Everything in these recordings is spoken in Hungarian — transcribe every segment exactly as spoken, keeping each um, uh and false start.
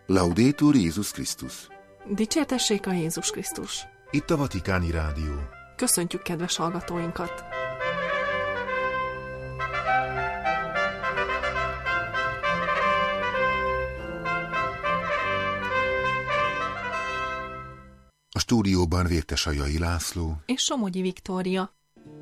Laudetur Jézus Krisztus. Dicsértessék a Jézus Krisztus. Itt a Vatikáni Rádió. Köszöntjük kedves hallgatóinkat! A stúdióban Vértesajai László és Somogyi Viktória.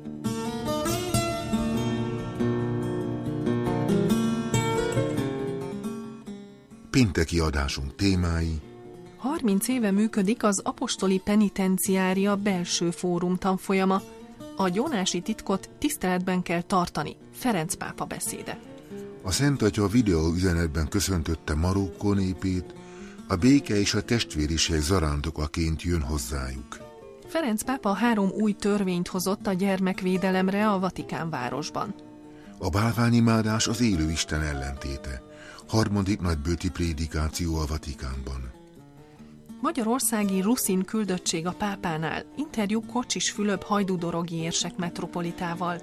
Pénteki adásunk témái: harminc éve működik az apostoli penitenciária belső fórum tanfolyama. A gyónási titkot tiszteletben kell tartani. Ferenc pápa beszéde. A Szent Atya videó üzenetben köszöntötte Marokkó népét, a béke és a testvériség zarándokaként jön hozzájuk. Ferenc pápa három új törvényt hozott a gyermekvédelemre a Vatikán városban. A bálványimádás az élő Isten ellentéte. Harmadik nagybőti prédikáció a Vatikánban. Magyarországi ruszin küldöttség a pápánál. Interjú Kocsis Fülöp hajdúdorogi érsek metropolitával.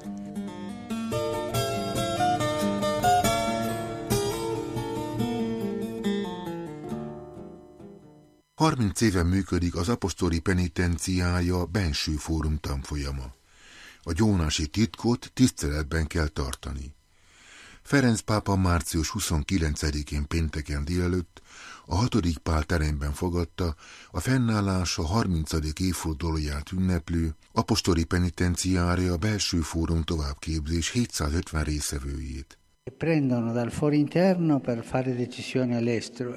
harminc éve működik az apostoli penitenciája belső fórum tanfolyama. A gyónási titkot tiszteletben kell tartani. Ferenc pápa március huszonkilencedikén pénteken délelőtt a hatodik Pál teremben fogadta a fennállása harmincadik évfordulóját ünneplő apostoli penitenciária belső fórum továbbképzés hétszázötven részevőjét. Prendono dal foro interno per fare decisioni all'estero.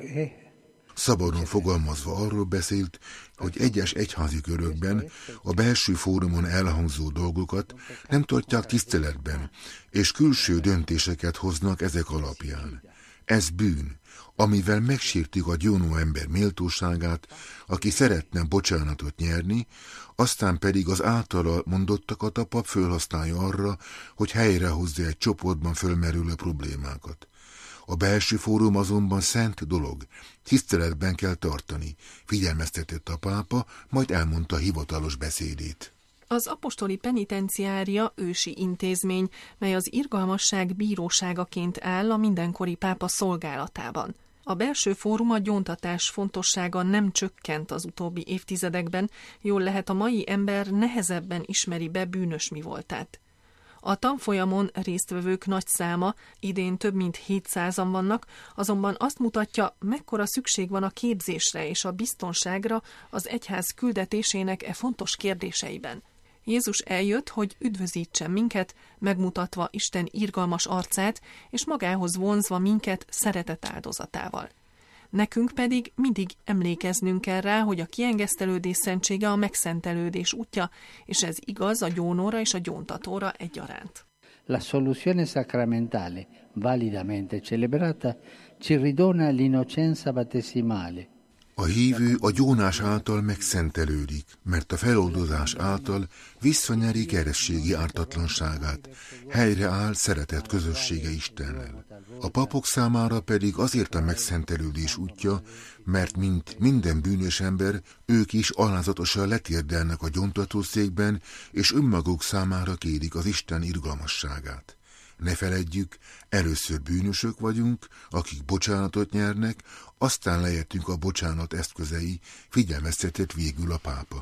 Szabadon fogalmazva arról beszélt, hogy egyes egyházi körökben a belső fórumon elhangzó dolgokat nem tartják tiszteletben, és külső döntéseket hoznak ezek alapján. Ez bűn, amivel megsértik a gyónó ember méltóságát, aki szeretne bocsánatot nyerni, aztán pedig az általa mondottakat a pap fölhasználja arra, hogy helyrehozza egy csoportban fölmerülő problémákat. A belső fórum azonban szent dolog, tiszteletben kell tartani, figyelmeztetett a pápa, majd elmondta hivatalos beszédét. Az apostoli penitenciária ősi intézmény, mely az irgalmasság bíróságaként áll a mindenkori pápa szolgálatában. A belső fórum a gyóntatás fontossága nem csökkent az utóbbi évtizedekben, jól lehet a mai ember nehezebben ismeri be bűnös mi voltát. A tanfolyamon résztvevők nagy száma, idén több mint hétszázan vannak, azonban azt mutatja, mekkora szükség van a képzésre és a biztonságra az egyház küldetésének e fontos kérdéseiben. Jézus eljött, hogy üdvözítsen minket, megmutatva Isten irgalmas arcát, és magához vonzva minket szeretet áldozatával. Nekünk pedig mindig emlékeznünk kell rá, hogy a kiengesztelődés szentsége a megszentelődés útja, és ez igaz a gyónóra és a gyóntatóra egyaránt. La soluzione sacramentale, validamente celebrata, ci ridona l'innocenza battesimale. A hívő a gyónás által megszentelődik, mert a feloldozás által visszanyeri kerességi ártatlanságát, helyreáll szeretett közössége Istennel. A papok számára pedig azért a megszentelődés útja, mert mint minden bűnös ember, ők is alázatosan letérdelnek a gyóntatószékben, és önmaguk számára kérik az Isten irgalmasságát. Ne feledjük, először bűnösök vagyunk, akik bocsánatot nyernek, aztán lehetünk a bocsánat eszközei, figyelmeztetett végül a pápa.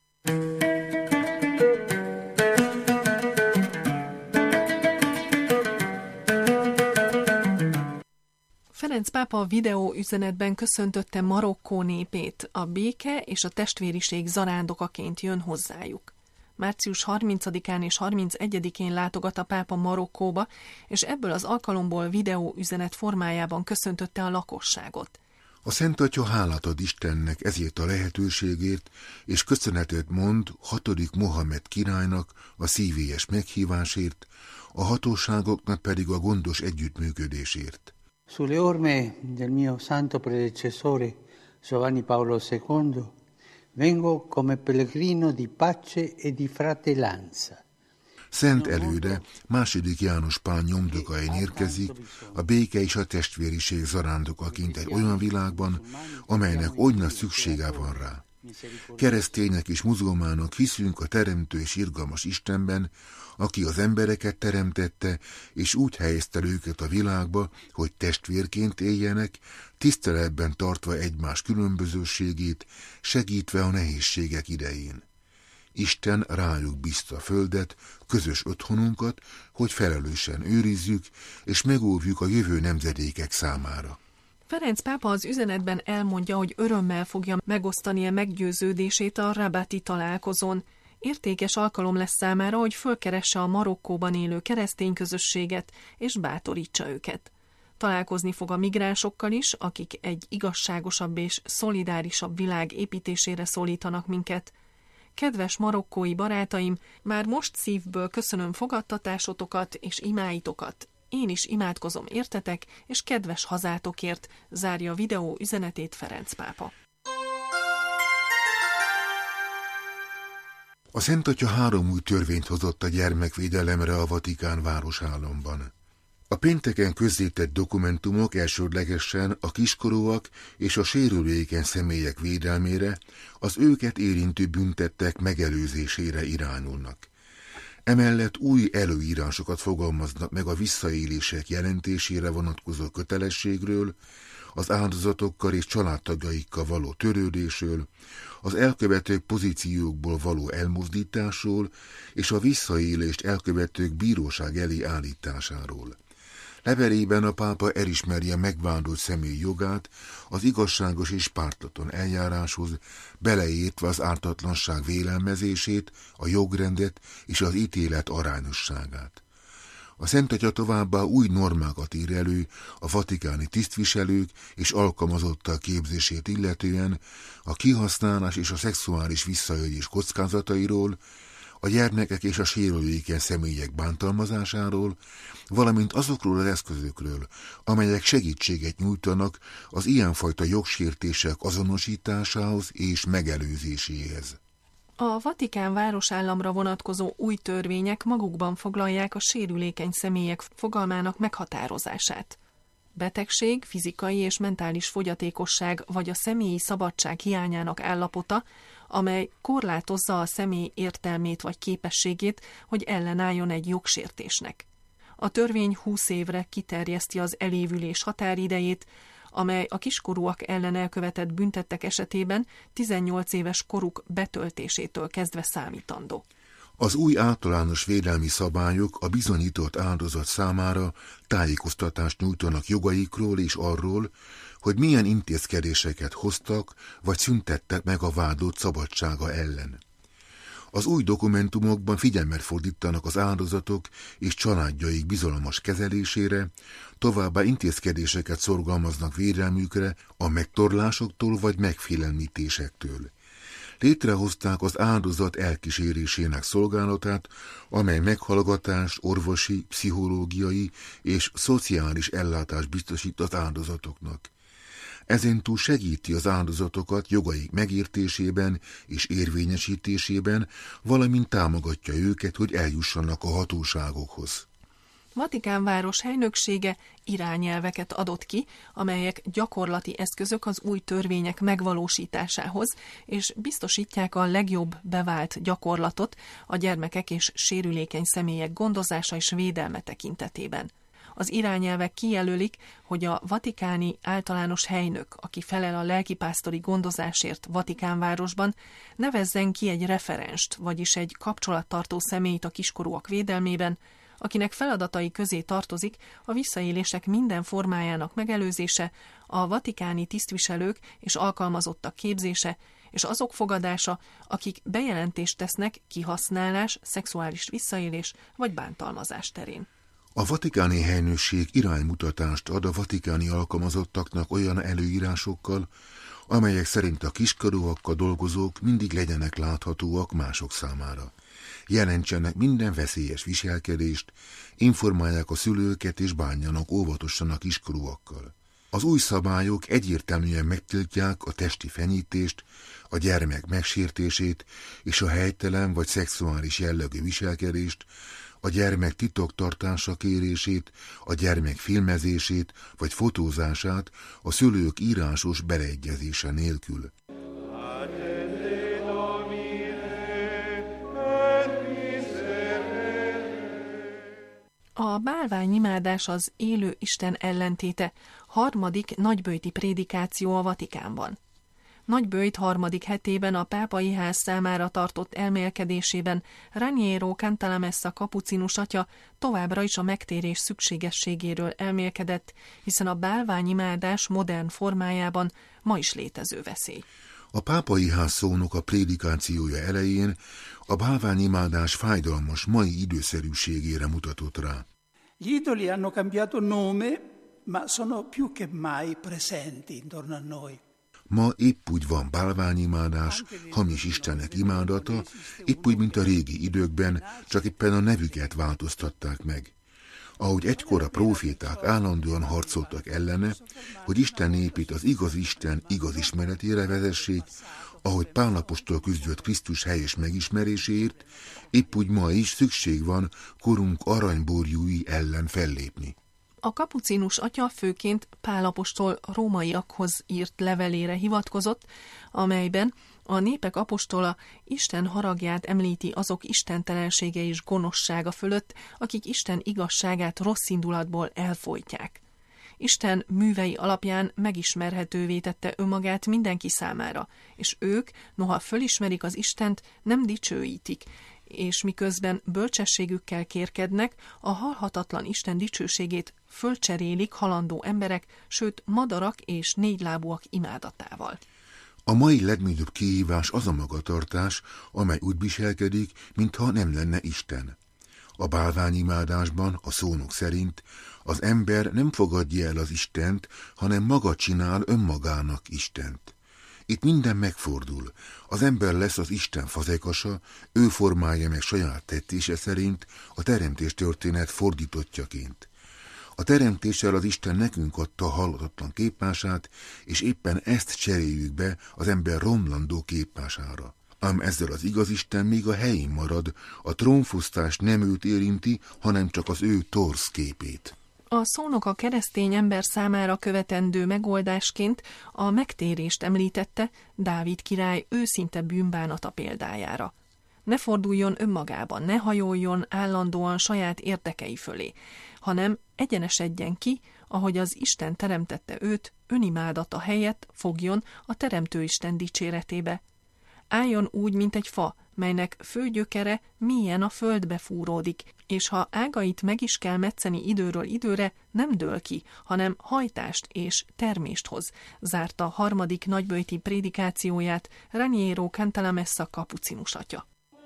Ferenc pápa a videó üzenetben köszöntötte Marokkó népét, a béke és a testvériség zarándokaként jön hozzájuk. március harmincadikán és harmincegyedikén látogat a pápa Marokkóba, és ebből az alkalomból videó üzenet formájában köszöntötte a lakosságot. A Szent Atya hálát ad Istennek ezért a lehetőségért, és köszönetet mond hatodik Mohamed királynak a szívélyes meghívásért, a hatóságoknak pedig a gondos együttműködésért. Sulle orme del mio santo predecessore Giovanni Paolo secondo vengo come pellegrino di pace e di fratellanza. Szent előde második János Pál nyomdokain érkezik, a béke és a testvériség zarándokaként egy olyan világban, amelynek oly nagy szüksége van rá. Keresztények és muzulmánok hiszünk a teremtő és irgalmas Istenben, aki az embereket teremtette, és úgy helyezte őket a világba, hogy testvérként éljenek, tiszteletben tartva egymás különbözőségét, segítve a nehézségek idején. Isten rájuk bízta a földet, közös otthonunkat, hogy felelősen őrizzük, és megóvjuk a jövő nemzedékek számára. Ferenc pápa az üzenetben elmondja, hogy örömmel fogja megosztani a meggyőződését a rabati találkozón. Értékes alkalom lesz számára, hogy fölkeresse a Marokkóban élő keresztény közösséget, és bátorítsa őket. Találkozni fog a migránsokkal is, akik egy igazságosabb és szolidárisabb világ építésére szólítanak minket. Kedves marokkói barátaim, már most szívből köszönöm fogadtatásotokat és imáitokat. Én is imádkozom értetek, és kedves hazátokért, zárja a videó üzenetét Ferenc pápa. A Szent Atya három új törvényt hozott a gyermekvédelemre a Vatikán városállamban. A pénteken közzétett dokumentumok elsődlegesen a kiskorúak és a sérülékeny személyek védelmére, az őket érintő büntettek megelőzésére irányulnak. Emellett új előírásokat fogalmaznak meg a visszaélések jelentésére vonatkozó kötelességről, az áldozatokkal és családtagjaikkal való törődésről, az elkövetők pozíciókból való elmozdításról és a visszaélést elkövetők bíróság elé állításáról. Levelében a pápa elismeri a megvádolt személy jogát az igazságos és pártatlan eljáráshoz, beleértve az ártatlanság vélelmezését, a jogrendet és az ítélet arányosságát. A Szent Atya továbbá új normákat ír elő a vatikáni tisztviselők és alkalmazottak képzését illetően, a kihasználás és a szexuális visszaélés kockázatairól, a gyermekek és a sérülékeny személyek bántalmazásáról, valamint azokról az eszközökről, amelyek segítséget nyújtanak az ilyenfajta jogsértések azonosításához és megelőzéséhez. A Vatikán városállamra vonatkozó új törvények magukban foglalják a sérülékeny személyek fogalmának meghatározását. Betegség, fizikai és mentális fogyatékosság vagy a személyi szabadság hiányának állapota, amely korlátozza a személy értelmét vagy képességét, hogy ellenálljon egy jogsértésnek. A törvény húsz évre kiterjeszti az elévülés határidejét, amely a kiskorúak ellen elkövetett büntettek esetében tizennyolc éves koruk betöltésétől kezdve számítandó. Az új általános védelmi szabályok a bizonyított áldozat számára tájékoztatást nyújtanak jogaikról és arról, hogy milyen intézkedéseket hoztak vagy szüntettek meg a vádlott szabadsága ellen. Az új dokumentumokban figyelmet fordítanak az áldozatok és családjaik bizalmas kezelésére, továbbá intézkedéseket szorgalmaznak védelmükre a megtorlásoktól vagy megfélemlítésektől. Létrehozták az áldozat elkísérésének szolgálatát, amely meghallgatást, orvosi, pszichológiai és szociális ellátást biztosít az áldozatoknak. Ezentúl segíti az áldozatokat jogaik megértésében és érvényesítésében, valamint támogatja őket, hogy eljussanak a hatóságokhoz. Vatikán város helynöksége irányelveket adott ki, amelyek gyakorlati eszközök az új törvények megvalósításához, és biztosítják a legjobb bevált gyakorlatot a gyermekek és sérülékeny személyek gondozása és védelme tekintetében. Az irányelvek kijelölik, hogy a vatikáni általános helynök, aki felel a lelkipásztori gondozásért Vatikánvárosban, nevezzen ki egy referenst, vagyis egy kapcsolattartó személyt a kiskorúak védelmében, akinek feladatai közé tartozik a visszaélések minden formájának megelőzése, a vatikáni tisztviselők és alkalmazottak képzése, és azok fogadása, akik bejelentést tesznek kihasználás, szexuális visszaélés vagy bántalmazás terén. A vatikáni helynökség iránymutatást ad a vatikáni alkalmazottaknak olyan előírásokkal, amelyek szerint a kiskorúakkal dolgozók mindig legyenek láthatóak mások számára. Jelentsenek minden veszélyes viselkedést, informálják a szülőket és bánjanak óvatosan a kiskorúakkal. Az új szabályok egyértelműen megtiltják a testi fenyítést, a gyermek megsértését és a helytelen vagy szexuális jellegű viselkedést, a gyermek titoktartása kérését, a gyermek filmezését vagy fotózását a szülők írásos beleegyezése nélkül. A bálványimádás az élő Isten ellentéte, harmadik nagyböjti prédikáció a Vatikánban. Nagyböjt harmadik hetében a pápai ház számára tartott elmélkedésében Raniero Cantalamessa kapucinus atya továbbra is a megtérés szükségességéről elmélkedett, hiszen a bálványimádás modern formájában ma is létező veszély. A pápai ház szónoka prédikációja elején a bálványimádás fájdalmas mai időszerűségére mutatott rá. Gli idoli hanno cambiato nome, ma sono più che mai presenti intorno a noi. Ma épp úgy van bálványimádás, hamis istenek imádata, épp úgy, mint a régi időkben, csak éppen a nevüket változtatták meg. Ahogy egykor a próféták állandóan harcoltak ellene, hogy Isten népét az igaz Isten igaz ismeretére vezessék, ahogy Pál apostol küzdött Krisztus helyes megismeréséért, épp úgy ma is szükség van korunk aranyborjúi ellen fellépni. A kapucinus atya főként Pál apostol rómaiakhoz írt levelére hivatkozott, amelyben a népek apostola Isten haragját említi azok istentelensége és gonoszsága fölött, akik Isten igazságát rossz indulatból elfojtják. Isten művei alapján megismerhetővé tette önmagát mindenki számára, és ők, noha fölismerik az Istent, nem dicsőítik, és miközben bölcsességükkel kérkednek, a halhatatlan Isten dicsőségét fölcserélik halandó emberek, sőt madarak és négylábúak imádatával. A mai legnagyobb kihívás az a magatartás, amely úgy viselkedik, mintha nem lenne Isten. A bálványimádásban, a szónok szerint, az ember nem fogadja el az Istent, hanem maga csinál önmagának Istent. Itt minden megfordul. Az ember lesz az Isten fazekasa, ő formálja meg saját tettése szerint a teremtés történet fordítottjaként. A teremtéssel az Isten nekünk adta halhatatlan képmását, és éppen ezt cseréljük be az ember romlandó képmására. Ám ezzel az igaz Isten még a helyén marad, a trónfosztás nem őt érinti, hanem csak az ő torz képét. A szónok a keresztény ember számára követendő megoldásként a megtérést említette Dávid király őszinte bűnbánata példájára. Ne forduljon önmagában, ne hajoljon állandóan saját érdekei fölé, hanem egyenesedjen ki, ahogy az Isten teremtette őt, önimádata helyett fogjon a teremtő Isten dicséretébe. Álljon úgy, mint egy fa, melynek fő gyökere mélyen a földbe fúródik, és ha ágait meg is kell metszeni időről időre, nem dől ki, hanem hajtást és termést hoz, zárta harmadik nagyböjti prédikációját Raniero Cantalamessa kapucinus atya.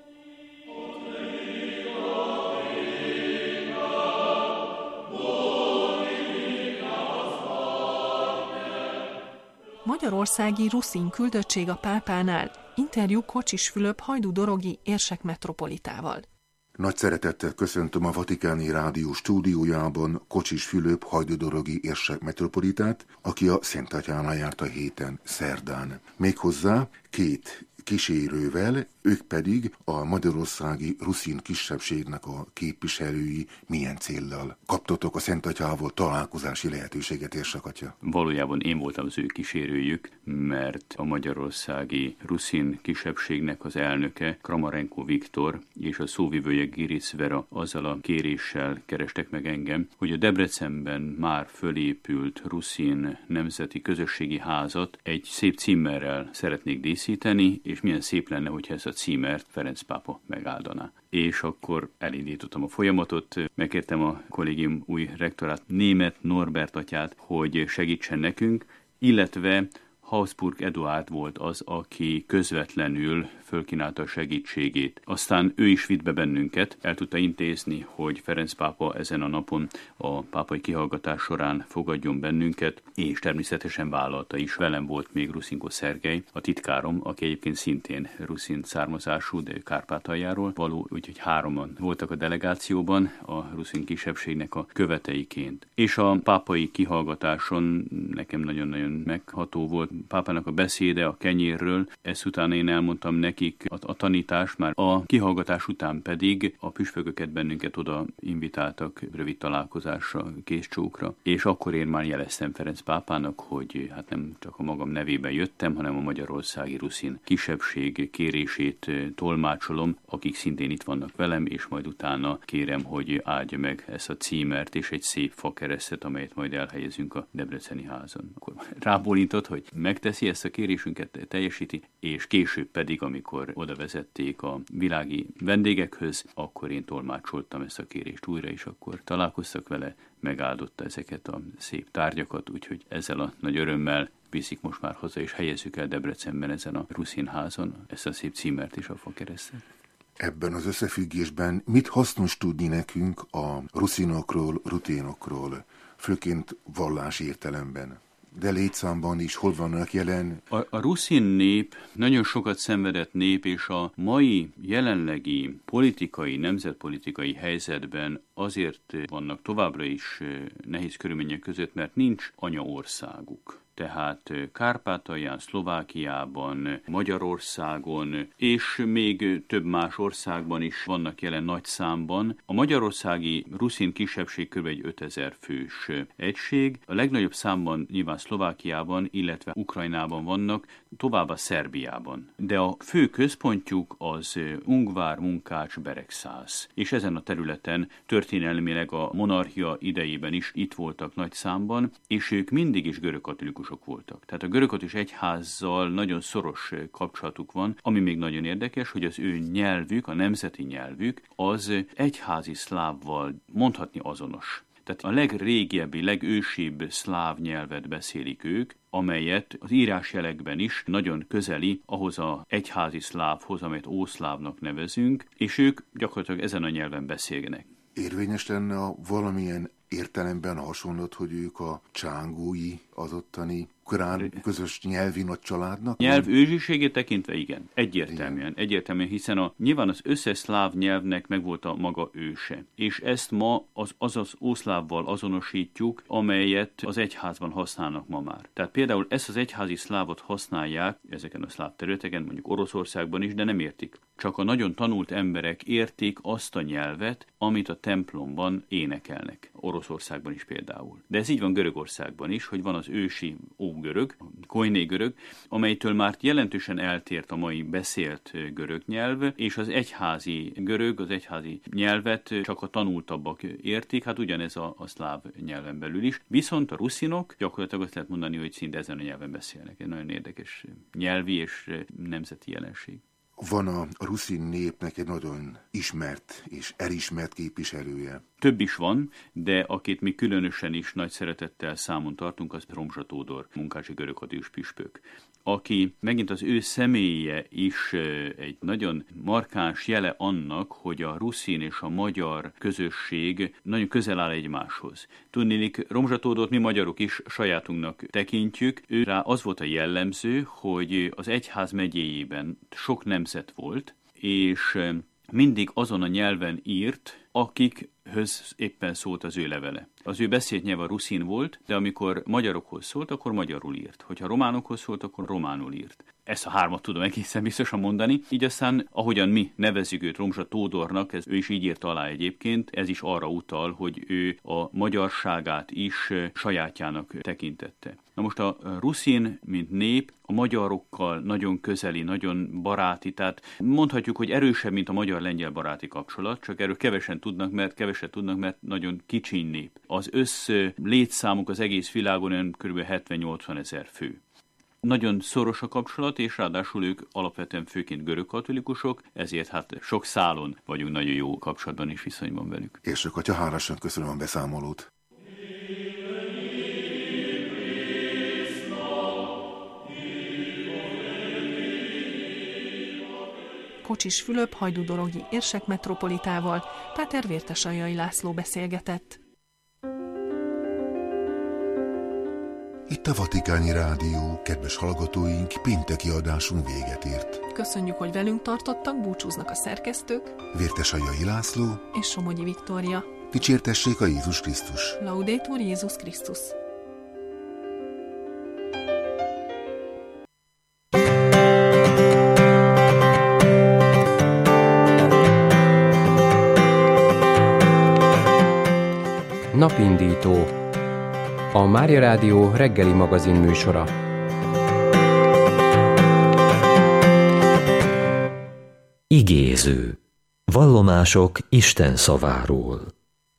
Magyarországi ruszin küldöttség a pápánál, interjú Kocsis Fülöp hajdú-dorogi érsek metropolitával. Nagy szeretettel köszöntöm a Vatikáni Rádió stúdiójában Kocsis Fülöp hajdú-dorogi érsek metropolitát, aki a Szentatyánál járt a héten szerdán. Méghozzá két kísérővel, ők pedig a magyarországi ruszin kisebbségnek a képviselői. Milyen céllal kaptatok a Szentatyával találkozási lehetőséget, érsek atya? Valójában én voltam az ő kísérőjük, mert a magyarországi ruszin kisebbségnek az elnöke, Kramarenko Viktor és a szóvivője Giris Vera azzal a kéréssel kerestek meg engem, hogy a Debrecenben már fölépült ruszin nemzeti közösségi házat egy szép címerrel szeretnék díszíteni, és milyen szép lenne, hogyha ezt a címert Ferenc pápa megáldaná. És akkor elindítottam a folyamatot, megkértem a kollégium új rektorát, német Norbert atyát, hogy segítsen nekünk, illetve Habsburg Eduárd volt az, aki közvetlenül fölkínálta a segítségét. Aztán ő is vitt be bennünket, el tudta intézni, hogy Ferenc pápa ezen a napon a pápai kihallgatás során fogadjon bennünket, és természetesen vállalta is. Velem volt még Ruszinkó Szergej, a titkárom, aki egyébként szintén ruszin származású, de Kárpátaljáról való, úgyhogy hároman voltak a delegációban a ruszin kisebbségnek a követeiként. És a pápai kihallgatáson nekem nagyon-nagyon megható volt pápának a beszéde a kenyérről, ezt utána én elmondtam neki, nekik a, a tanítás, már a kihallgatás után pedig a püspököket bennünket oda invitáltak rövid találkozásra, kézcsókra, és akkor én már jeleztem Ferenc pápának, hogy hát nem csak a magam nevében jöttem, hanem a magyarországi ruszin kisebbség kérését tolmácsolom, akik szintén itt vannak velem, és majd utána kérem, hogy áldja meg ezt a címert és egy szép fakeresztet, amelyet majd elhelyezünk a Debreceni házon. Akkor rábólintott, hogy megteszi ezt a kérésünket, teljesíti, és később pedig, amikor oda vezették a világi vendégekhöz, akkor én tolmácsoltam ezt a kérést újra, és akkor találkoztak vele, megáldotta ezeket a szép tárgyakat, úgyhogy ezzel a nagy örömmel viszik most már haza, és helyezzük el Debrecenben ezen a ruszin házon ezt a szép címert és a fakeresztet. Ebben az összefüggésben mit hasznos tudni nekünk a ruszinokról, ruténokról, főként vallási értelemben? De létszámban is hol vannak jelen? A, a ruszin nép nagyon sokat szenvedett nép, és a mai jelenlegi politikai, nemzetpolitikai helyzetben azért vannak továbbra is nehéz körülmények között, mert nincs anyaországuk. Tehát Kárpátalján, Szlovákiában, Magyarországon és még több más országban is vannak jelen nagy számban. A magyarországi ruszin kisebbség kb. egy ötezer fős egység. A legnagyobb számban nyilván Szlovákiában, illetve Ukrajnában vannak, továbbá Szerbiában. De a fő központjuk az Ungvár, Munkács, Beregszász. És ezen a területen történelmileg a monarchia idejében is itt voltak nagy számban, és ők mindig is görögkatolikus voltak. Tehát a görögkatolikus egyházzal nagyon szoros kapcsolatuk van, ami még nagyon érdekes, hogy az ő nyelvük, a nemzeti nyelvük az egyházi szlávval mondhatni azonos. Tehát a legrégebbi, legősibb szláv nyelvet beszélik ők, amelyet az írásjelekben is nagyon közeli ahhoz az egyházi szlávhoz, amelyet ószlávnak nevezünk, és ők gyakorlatilag ezen a nyelven beszélnek. Érvényes lenne a valamilyen értelemben hasonlott, hogy ők a csángói az ottani korán közös nyelvi nagy családnak? Nyelv őzsiségét tekintve igen, egyértelműen, igen. egyértelműen, hiszen a, nyilván az összes szláv nyelvnek megvolt a maga őse. És ezt ma az, azaz ószlávval azonosítjuk, amelyet az egyházban használnak ma már. Tehát például ezt az egyházi szlávot használják ezeken a szláv területeken, mondjuk Oroszországban is, de nem értik. Csak a nagyon tanult emberek értik azt a nyelvet, amit a templomban énekelnek. Oroszországban is például. De ez így van Görögországban is, hogy van az ősi ógörög, koiné görög, amelytől már jelentősen eltért a mai beszélt görög nyelv, és az egyházi görög, az egyházi nyelvet csak a tanultabbak értik, hát ugyanez a, a szláv nyelven belül is. Viszont a ruszinok gyakorlatilag azt lehet mondani, hogy szinte ezen a nyelven beszélnek. Egy nagyon érdekes nyelvi és nemzeti jelenség. Van a ruszin népnek egy nagyon ismert és elismert képviselője. Több is van, de akit mi különösen is nagy szeretettel számon tartunk, az Romzsa Tódor, munkácsi görögkatolikus püspök, aki megint az ő személye is egy nagyon markáns jele annak, hogy a ruszin és a magyar közösség nagyon közel áll egymáshoz. Tudniillik, Romzsa Tódort mi magyarok is sajátunknak tekintjük. Ő rá az volt a jellemző, hogy az egyház megyéjében sok nemzet volt, és mindig azon a nyelven írt, akikhöz éppen szólt az ő levele. Az ő beszélt nyelv a ruszin volt, de amikor magyarokhoz szólt, akkor magyarul írt. Hogyha románokhoz szólt, akkor románul írt. Ezt a hármat tudom egészen biztosan mondani. Így aztán, ahogyan mi nevezzük őt Romzsa Tódornak, ez, ő is így írt alá egyébként, ez is arra utal, hogy ő a magyarságát is sajátjának tekintette. Na most a ruszin, mint nép, a magyarokkal nagyon közeli, nagyon baráti, tehát mondhatjuk, hogy erősebb, mint a magyar-lengyel baráti kapcsolat, csak erről kevesen tudnak, mert keveset tudnak, mert nagyon kicsiny nép. Az össz létszámuk az egész világon olyan kb. hetven-nyolcvan ezer fő. Nagyon szoros a kapcsolat, és ráadásul ők alapvetően főként görögkatolikusok, ezért hát sok szálon vagyunk nagyon jó kapcsolatban és viszonyban velük. És akkor, atya, hálásan köszönöm a beszámolót. Kocsis Fülöp hajdúdorogi érsek metropolitával Páter Vértesaljai László beszélgetett. Itt a Vatikáni Rádió, kedves hallgatóink, pénteki adásunk véget ért. Köszönjük, hogy velünk tartottak, búcsúznak a szerkesztők, Vértesaljai László és Somogyi Viktória. Dicsértessék a Jézus Krisztus! Laudetur Jézus Krisztus! Napindító, a Mária Rádió reggeli magazin műsora. Igéző. Vallomások Isten szaváról.